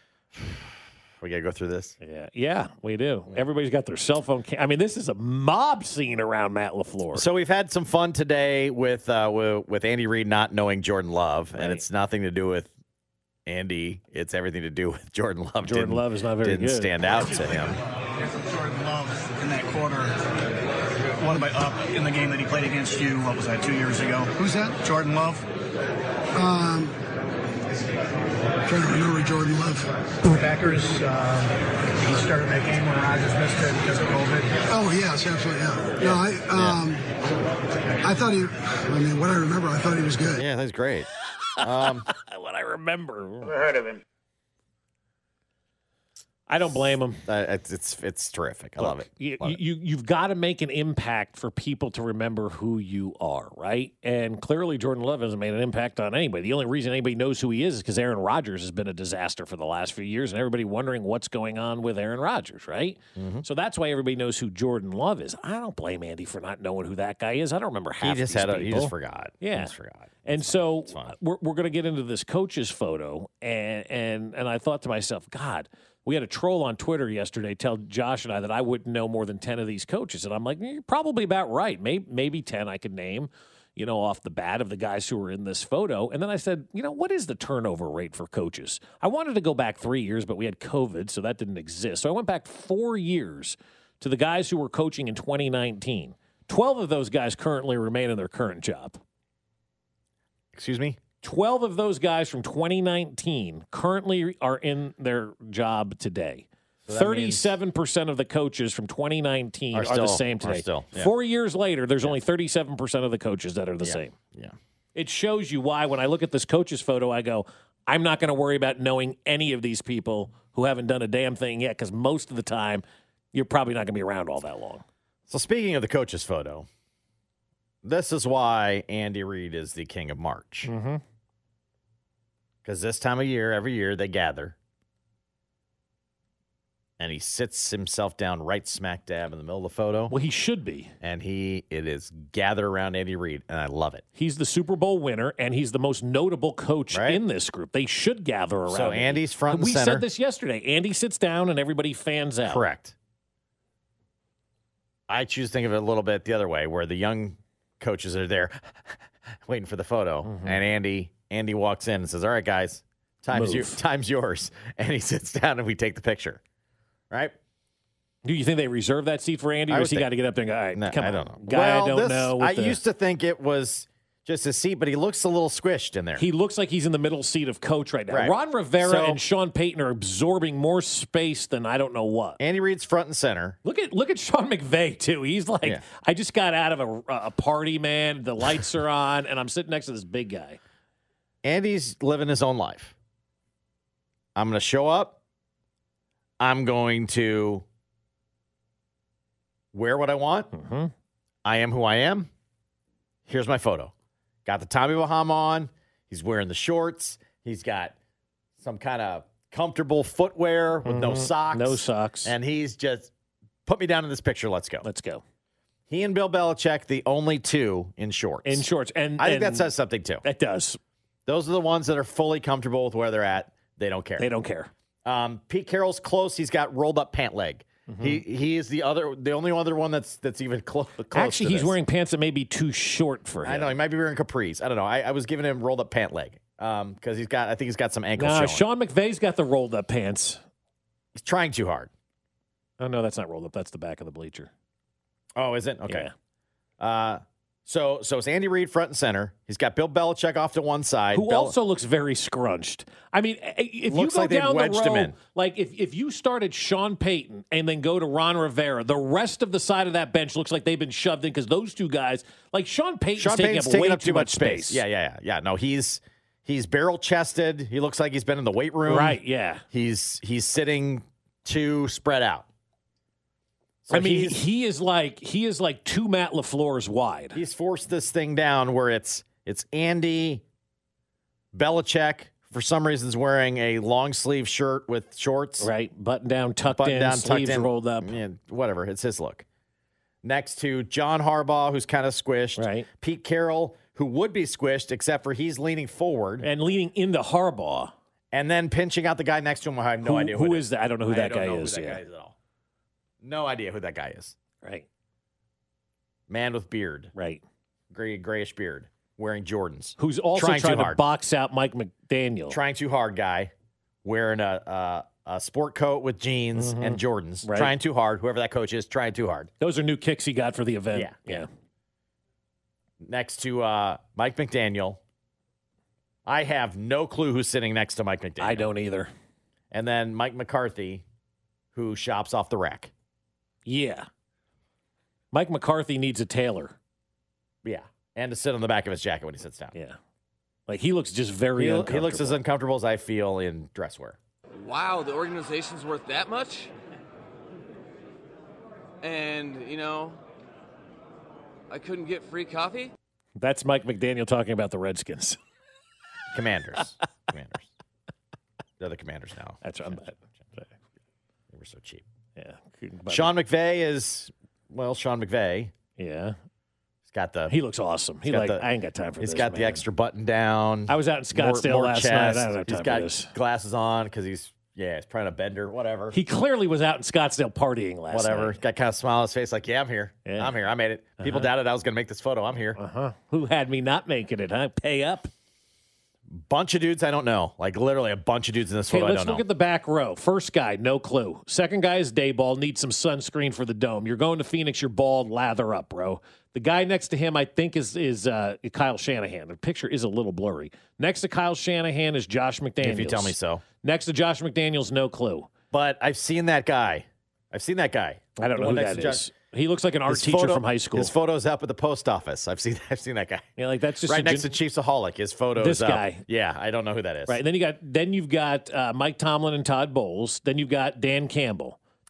we got to go through this. Yeah, yeah, we do. Everybody's got their cell phone. Cam- I mean, this is a mob scene around Matt LaFleur. So we've had some fun today with uh, with, with Andy Reid not knowing Jordan Love, Right. and it's nothing to do with Andy. It's everything to do with Jordan Love. Jordan Didn't- Love is not very didn't good. stand out to him. Jordan Love in that quarter, one by up in the game that he played against you. What was that, two years ago? Who's that? Jordan Love. Um, trying to remember Jordan Love. Packers. Uh, he started that game when Rodgers missed it because of COVID. Oh yes, absolutely. Yeah. No, I um, I thought he. I mean, what I remember, I thought he was good. Yeah, that's great. Um, what I remember. Never heard of him. I don't blame him. Uh, it's, it's it's terrific. I love it. You, Love you, it. you, you've got to make an impact for people to remember who you are, right? And clearly, Jordan Love hasn't made an impact on anybody. The only reason anybody knows who he is is because Aaron Rodgers has been a disaster for the last few years, and everybody wondering what's going on with Aaron Rodgers, right? Mm-hmm. So that's why everybody knows who Jordan Love is. I don't blame Andy for not knowing who that guy is. I don't remember half He just these had a, he people. just forgot. Yeah. He just forgot. And so we're we're going to get into this coach's photo, and and and I thought to myself, God, we had a troll on Twitter yesterday tell Josh and I that I wouldn't know more than ten of these coaches, and I'm like, you're probably about right. Maybe maybe ten I could name, you know, off the bat of the guys who were in this photo. And then I said, you know, what is the turnover rate for coaches? I wanted to go back three years, but we had COVID, so that didn't exist. So I went back four years to the guys who were coaching in twenty nineteen. Twelve of those guys currently remain in their current job. Excuse me? twelve of those guys from twenty nineteen currently are in their job today. So that thirty-seven percent of the coaches from twenty nineteen Are are, still- the same are today. still, yeah. Four years later, there's only thirty-seven percent of the coaches that are the Yeah. same. Yeah. It shows you why when I look at this coach's photo, I go, I'm not going to worry about knowing any of these people who haven't done a damn thing yet because most of the time, you're probably not going to be around all that long. So speaking of the coach's photo, this is why Andy Reid is the king of March. Mm-hmm. Because this time of year, every year, they gather. And he sits himself down right smack dab in the middle of the photo. Well, he should be. And he, it is gather around Andy Reid, and I love it. He's the Super Bowl winner, and he's the most notable coach Right? in this group. They should gather around So him. Andy's front and we center. said this yesterday. Andy sits down, and everybody fans out. Correct. I choose to think of it a little bit the other way, where the young coaches are there waiting for the photo, Mm-hmm. and Andy Andy walks in and says, "All right, guys, time's your, Move. time's yours," and he sits down and we take the picture. Right? Do you think they reserve that seat for Andy, I or would does he think- got to get up there and go, all right, No, come I on, don't know. guy well, I don't this, know. with I the- used to think it was just a seat, but he looks a little squished in there. He looks like he's in the middle seat of coach right now. Right. Ron Rivera So- and Sean Payton are absorbing more space than I don't know what. Andy Reid's front and center. Look at look at Sean McVay too. He's like, Yeah. I just got out of a, a party, man. The lights are on, and I'm sitting next to this big guy. Andy's living his own life. I'm going to show up. I'm going to wear what I want. Mm-hmm. I am who I am. Here's my photo. Got the Tommy Bahama on. He's wearing the shorts. He's got some kind of comfortable footwear with no Mhm. socks. No socks. And he's just, put me down in this picture. Let's go. Let's go. He and Bill Belichick, the only two in shorts. In shorts. And I think that and says something, too. That does. Those are the ones that are fully comfortable with where they're at. They don't care. They don't care. Um, Pete Carroll's close. He's got rolled up pant leg. Mm-hmm. He he is the other, the only other one that's that's even clo- close. Actually, to he's this. wearing pants that may be too short for him. I know he might be wearing capris. I don't know. I, I was giving him rolled up pant leg um because he's got. I think he's got some ankles Nah, showing. Sean McVay's got the rolled up pants. He's trying too hard. Oh no, that's not rolled up. That's the back of the bleacher. Oh, is it? Okay. Uh, so so it's Andy Reid front and center. He's got Bill Belichick off to one side. Who Bel- also looks very scrunched. I mean, if Looks you go like they've down the wedged row, him in. like if, if you started Sean Payton and then go to Ron Rivera, the rest of the side of that bench looks like they've been shoved in because those two guys, like Sean Payton's Sean taking Payton's up taking way up too much space. Yeah, yeah, yeah, yeah. No, he's he's barrel chested. He looks like he's been in the weight room. Right, yeah. He's he's sitting too spread out. So I mean, he's- he is like he is like two Matt LaFleur's wide. He's forced this thing down where it's it's Andy Belichick for some reason is wearing a long sleeve shirt with shorts. Right, button down, tucked Button in, down, tucked sleeves in. rolled up. Yeah, whatever. It's his look. Next to John Harbaugh, who's kind of squished. Right. Pete Carroll, who would be squished, except for he's leaning forward. And leaning into Harbaugh. And then pinching out the guy next to him. I have no Who- idea who it is that? I don't know who that don't guy know is, Who that yeah. guy is at all. No idea who that guy is. Right. Man with beard. Right. Gray, grayish beard. Wearing Jordans. Who's also Trying trying, too to hard. box out Mike McDaniel. Trying too hard guy. Wearing a, a, a sport coat with jeans Mhm. and Jordans. Right. Trying too hard. Whoever that coach is, trying too hard. Those are new kicks he got for the event. Yeah. Yeah. Next to uh, Mike McDaniel. I have no clue who's sitting next to Mike McDaniel. I don't either. And then Mike McCarthy, who shops off the rack. Yeah. Mike McCarthy needs a tailor. Yeah. And to sit on the back of his jacket when he sits down. Yeah. Like he looks just very He, uncomfortable. he looks as uncomfortable as I feel in dress wear. Wow, the organization's worth that much? And, you know, I couldn't get free coffee? That's Mike McDaniel talking about the Redskins. Commanders. Commanders. They're the Commanders now. That's right. They were so cheap. Yeah. Sean McVay is, well, Sean McVay. Yeah. He's got the. He looks awesome. He he's got like the- I ain't got time for He's this. got the man. extra button down. I was out in Scottsdale last night. I don't have He's time got for this. glasses on because he's, yeah, he's trying to bender, whatever. He clearly was out in Scottsdale partying last whatever. night. Got kind of smile on his face like, yeah, I'm here. Yeah. I'm here. I made it. People Uh-huh. doubted I was going to make this photo. I'm here. Uh-huh. Who had me not making it, huh? Pay up. Bunch of dudes I don't know. Like literally a bunch of dudes in this Okay, photo I let's don't look know. at the back row. First guy, no clue. Second guy is Dayball, needs some sunscreen for the dome. You're going to Phoenix, you're bald, lather up, bro. The guy next to him, I think, is is uh, Kyle Shanahan. The picture is a little blurry. Next to Kyle Shanahan is Josh McDaniels. If you tell me so. Next to Josh McDaniels, no clue. But I've seen that guy. I've seen that guy. I don't The know one who next that to is. Josh- He looks like an art His teacher photo- from high school. His photo's up at the post office. I've seen I've seen that guy. Yeah, like that's just right a next gen- to Chiefsaholic. His photo This is up. guy. Yeah, I don't know who that is. Right. And then you got then you've got uh, Mike Tomlin and Todd Bowles. Then you've got Dan Campbell.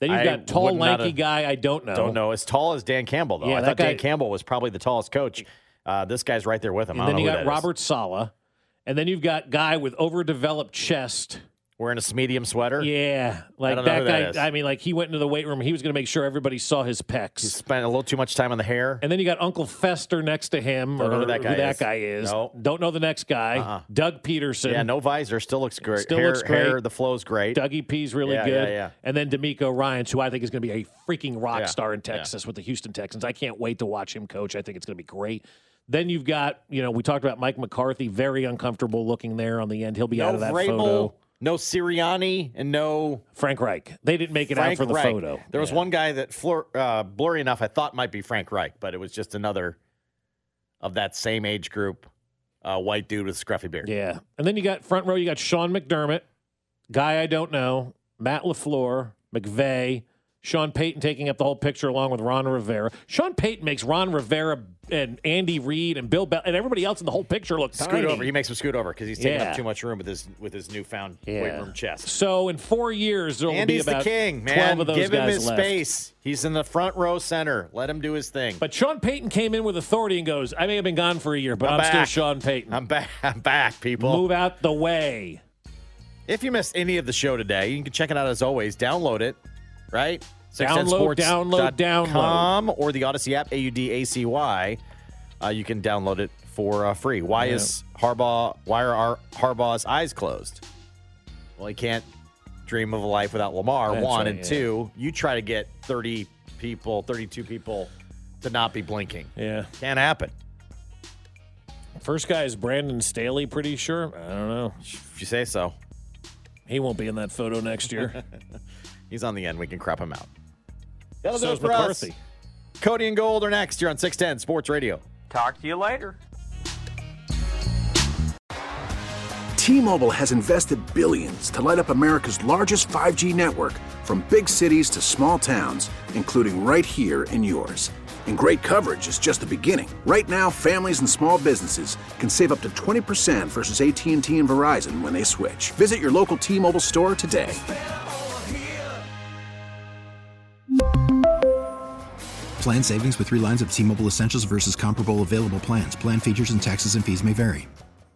Then you've I got tall, would not lanky have- guy. I don't know. Don't know. As tall as Dan Campbell, though. Yeah, I that thought Dan guy- Campbell was probably the tallest coach. Uh, this guy's right there with him. And I then don't you know got who that is. Robert Saleh. And then you've got guy with overdeveloped chest. Wearing a medium sweater? Yeah. Like don't know that who guy. that is. I mean, like he went into the weight room. He was going to make sure everybody saw his pecs. He spent a little too much time on the hair. And then you got Uncle Fester next to him. Don't or know who that guy is. guy is. No. Don't know the next guy. Uh-uh. Doug Peterson. Yeah, no visor. Still looks great. Still hair, looks great. Hair, the flow's great. Dougie P's really Yeah, good. yeah, yeah. And then D'Amico Ryans, who I think is going to be a freaking rock Yeah, star in Texas with the Houston Texans. I can't wait to watch him coach. I think it's going to be great. Then you've got, you know, we talked about Mike McCarthy, very uncomfortable looking there on the end. He'll be no out of that Vrabel, photo. No Sirianni, and no Frank Reich. They didn't make it Frank out for the Reich. photo. There was Yeah. one guy that, flor- uh, blurry enough, I thought might be Frank Reich, but it was just another of that same age group, uh, white dude with a scruffy beard. Yeah. And then you got front row, you got Sean McDermott, guy I don't know, Matt LaFleur, McVay, Sean Payton taking up the whole picture along with Ron Rivera. Sean Payton makes Ron Rivera and Andy Reid and Bill Bell and everybody else in the whole picture look Scoot tiny. over. He makes him scoot over because he's taking Yeah. up too much room with his with his newfound weight Yeah. room chest. So in four years, there will Andy's be about the king, man. twelve of those Give him guys his left. space. He's in the front row center. Let him do his thing. But Sean Payton came in with authority and goes, I may have been gone for a year, but I'm I'm, still back. Sean Payton. I'm back. I'm back, people. Move out the way. If you missed any of the show today, you can check it out as always. Download it, right? Download, download, download. Or the Odyssey app, A U D A C Y. Uh, you can download it for uh, free. Why Yeah. is Harbaugh? Why are our Harbaugh's eyes closed? Well, he can't dream of a life without Lamar. That's one right, and yeah. two. You try to get thirty people, thirty-two people to not be blinking. Yeah. Can't happen. First guy is Brandon Staley, pretty sure. I don't know. If you say so. He won't be in that photo next year. He's on the end. We can crop him out. That'll do So it is for McCarthy. us. Cody and Gold are next. You're on six ten Sports Radio. Talk to you later. T-Mobile has invested billions to light up America's largest five G network, from big cities to small towns, including right here in yours. And great coverage is just the beginning. Right now, families and small businesses can save up to twenty percent versus A T and T and Verizon when they switch. Visit your local T-Mobile store today. Plan savings with three lines of T-Mobile Essentials versus comparable available plans. Plan features and taxes and fees may vary.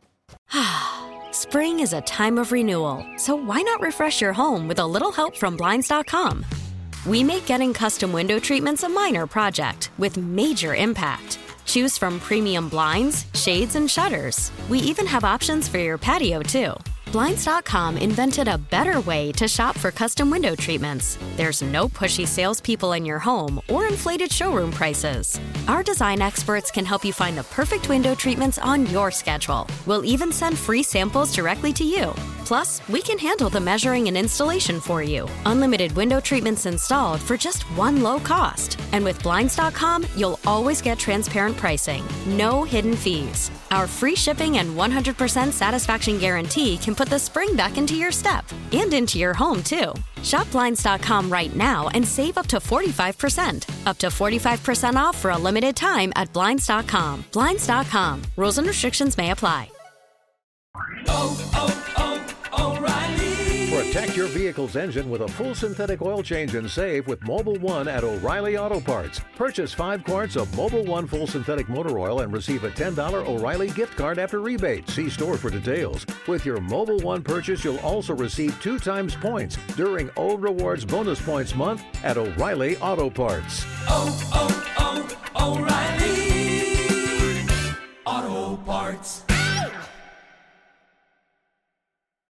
Spring is a time of renewal, so why not refresh your home with a little help from Blinds dot com? We make getting custom window treatments a minor project with major impact. Choose from premium blinds, shades, and shutters. We even have options for your patio, too. Blinds dot com invented a better way to shop for custom window treatments. There's no pushy salespeople in your home or inflated showroom prices. Our design experts can help you find the perfect window treatments on your schedule. We'll even send free samples directly to you. Plus, we can handle the measuring and installation for you. Unlimited window treatments installed for just one low cost. And with Blinds dot com, you'll always get transparent pricing. No hidden fees. Our free shipping and one hundred percent satisfaction guarantee can put the spring back into your step and into your home, too. Shop Blinds dot com right now and save up to forty-five percent. Up to forty-five percent off for a limited time at Blinds dot com. Blinds dot com. Rules and restrictions may apply. Oh, oh, oh, O'Reilly. Protect your vehicle's engine with a full synthetic oil change and save with Mobile One at O'Reilly Auto Parts. Purchase five quarts of Mobile One full synthetic motor oil and receive a ten dollars O'Reilly gift card after rebate. See store for details. With your Mobile One purchase, you'll also receive two times points during O Rewards Bonus Points Month at O'Reilly Auto Parts. Oh, oh, oh, O'Reilly.